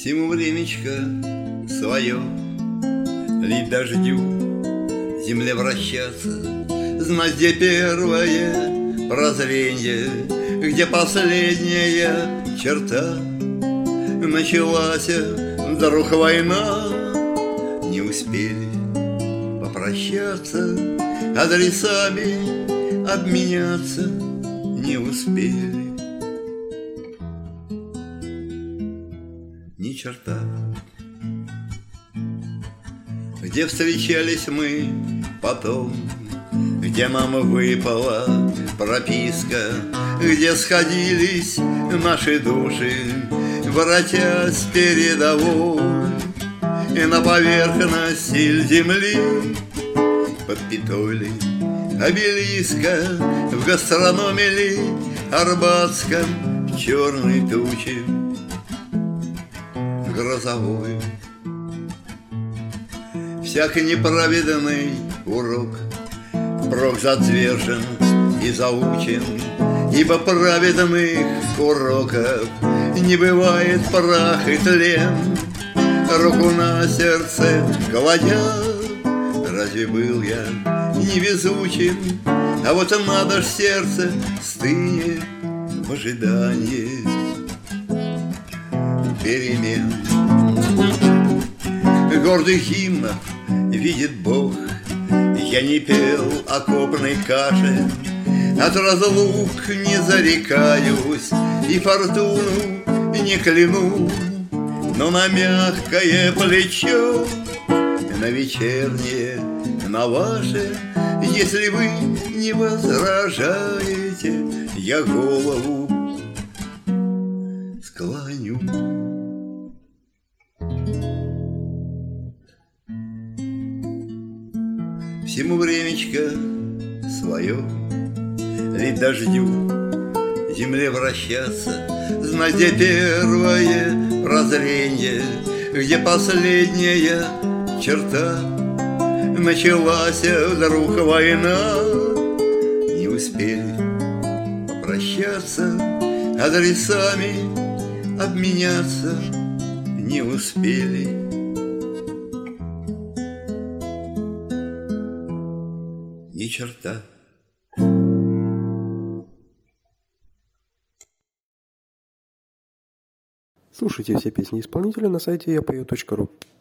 Всему времечко свое, лить дождю, земле вращаться, знать, где первое прозрение, где последняя черта. Началась вдруг война, не успели попрощаться, адресами обменяться не успели. Ни черта. Где встречались мы потом, где мама выпала прописка, где сходились наши души, воротясь с передовой, и на поверхности земли под пятой ли обелиска, в гастрономе ли арбатском черной тучи грозовой. Всякий неправедный урок впрок затвержен и заучен, ибо праведных уроков не бывает прах и тлен. Руку на сердце кладя, разве был я невезучим? А вот надо ж сердце стынет в ожидании перемен. Гордых гимнов видит Бог, я не пел окопной каши, от разлук не зарекаюсь и фортуну не кляну, но на мягкое плечо, на вечернее, на ваше, если вы не возражаете, я голову склоню. Всему времечко свое, лить дождю, земле вращаться, знать, где первое прозрение, где последняя черта. Началась вдруг война, не успели попрощаться, адресами обменяться не успели. Ни черта. Слушайте все песни исполнителя на сайте yapою.ru.